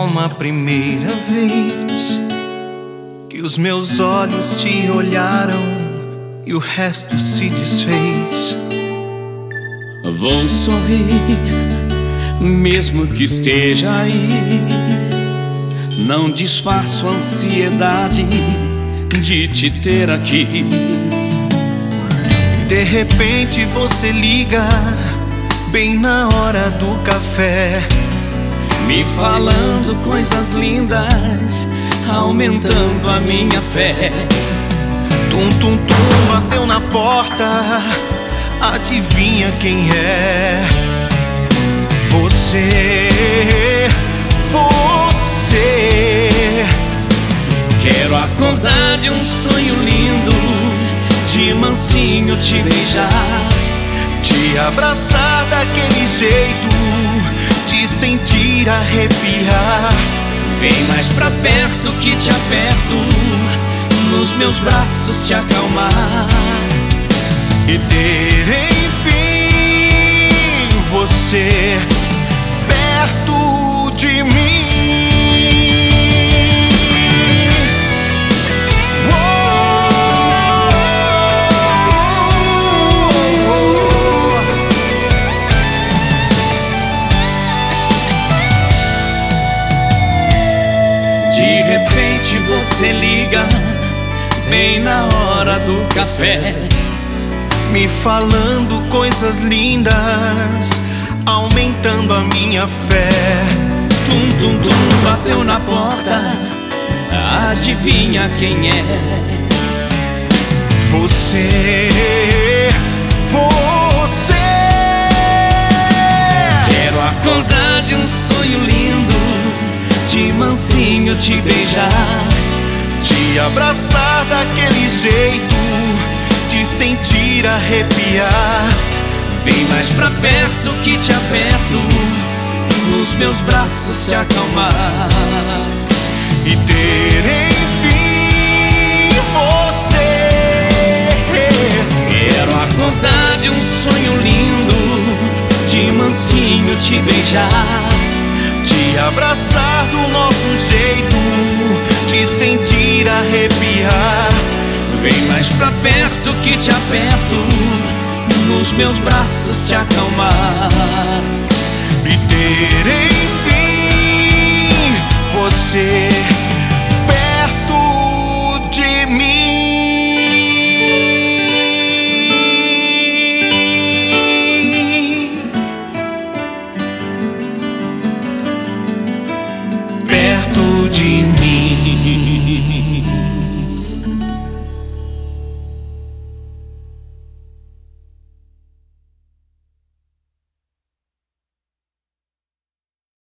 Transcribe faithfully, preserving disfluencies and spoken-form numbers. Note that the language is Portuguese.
como a primeira vez que os meus olhos te olharam e o resto se desfez. Vou sorrir, mesmo que esteja aí. Não disfarço a ansiedade de te ter aqui. De repente você liga bem na hora do café, me falando coisas lindas, aumentando a minha fé. Tum tum tum, bateu na porta, adivinha quem é? Você, você. Quero acordar de um sonho lindo, de mansinho te beijar, te abraçar daquele jeito, te sentir arrepiar. Vem mais pra perto que te aperto, nos meus braços te acalmar. E ter enfim você perto de mim. De repente você liga bem na hora do café, me falando coisas lindas, aumentando a minha fé. Tum tum tum, bateu na porta, adivinha quem é? Você, você. Quero acordar de um sonho lindo, de mansinho te beijar, te abraçar daquele jeito, te sentir arrepiar. Vem mais pra perto que te aperto, nos meus braços te acalmar. E ter enfim você. Quero acordar de um sonho lindo, de mansinho te beijar, te abraçar do nosso jeito, te sentir arrepiar. Vem mais pra perto que te aperto, nos meus braços te acalmar.